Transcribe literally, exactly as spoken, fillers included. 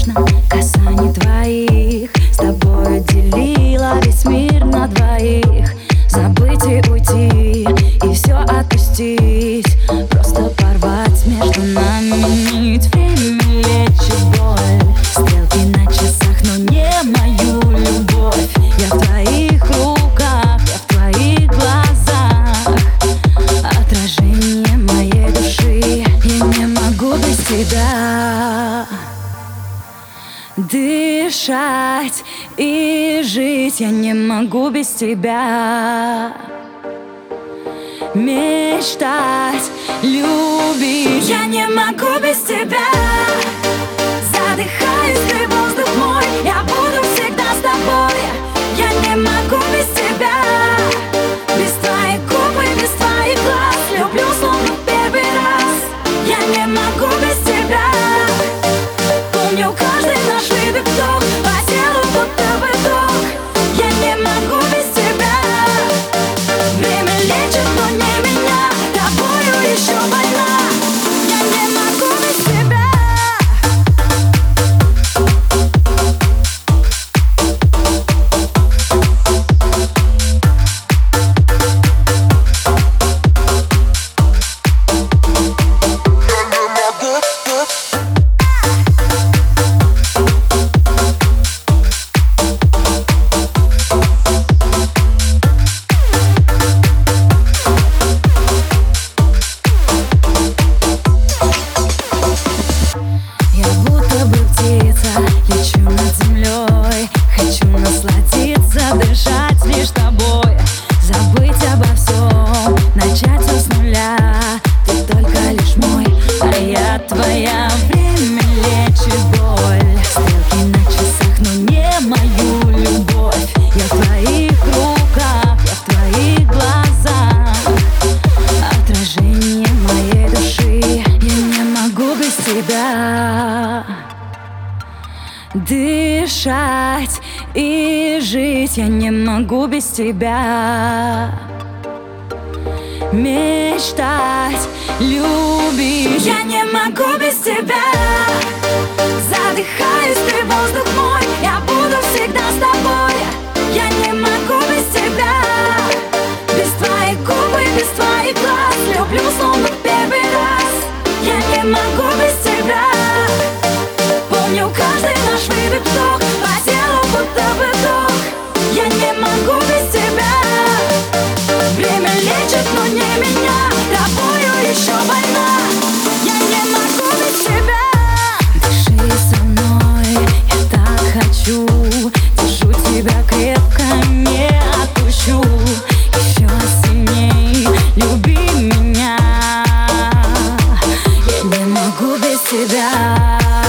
нежном касании твоих. С тобой делила весь мир на двоих. Забыть и уйти, и все отпустить. Просто порвать между нами нить. Время лечит боль, стрелки на часах, но не мою любовь. Я в твоих руках, я в твоих глазах. Отражение моей души. Я не могу без тебя дышать и жить. Я не могу без тебя мечтать, любить. Я не могу без тебя. Задыхаюсь, ты воздух мой. Я буду всегда с тобой. Я не могу без тебя. Без твоих губ и без твоих глаз. Люблю словно в первый раз. Я не могу без тебя. Помню каждый наш выдох, вдох. По телу будто бы ток. Я не могу без тебя. Время лечит, но не меня. Тобою еще больна. Я не могу без тебя. Лечу над землей, хочу насладиться, дышать лишь тобой. Забыть обо всем, начать все с нуля. Ты только лишь мой, а я твоя. Время лечит боль, стрелки на часах, но не мою любовь. Я в твоих руках, я в твоих глазах. Отражение моей души. Я не могу без тебя дышать и жить. Я не могу без тебя мечтать, любить. Я не могу без тебя. Задыхаюсь, ты воздух мой. Я буду всегда с тобой. Я не могу без тебя. Без твоих губ и без твоих глаз. Люблю словно в первый раз. Я не могу без тебя. Помню каждый наш выдох, вдох. По телу будто бы ток. Я не могу без тебя. Время лечит, но не меня. Тобою еще больна. Я не могу без тебя. Дыши со мной, я так хочу. Держу тебя крепко, не отпущу. Еще сильней люби меня. Я не могу без тебя.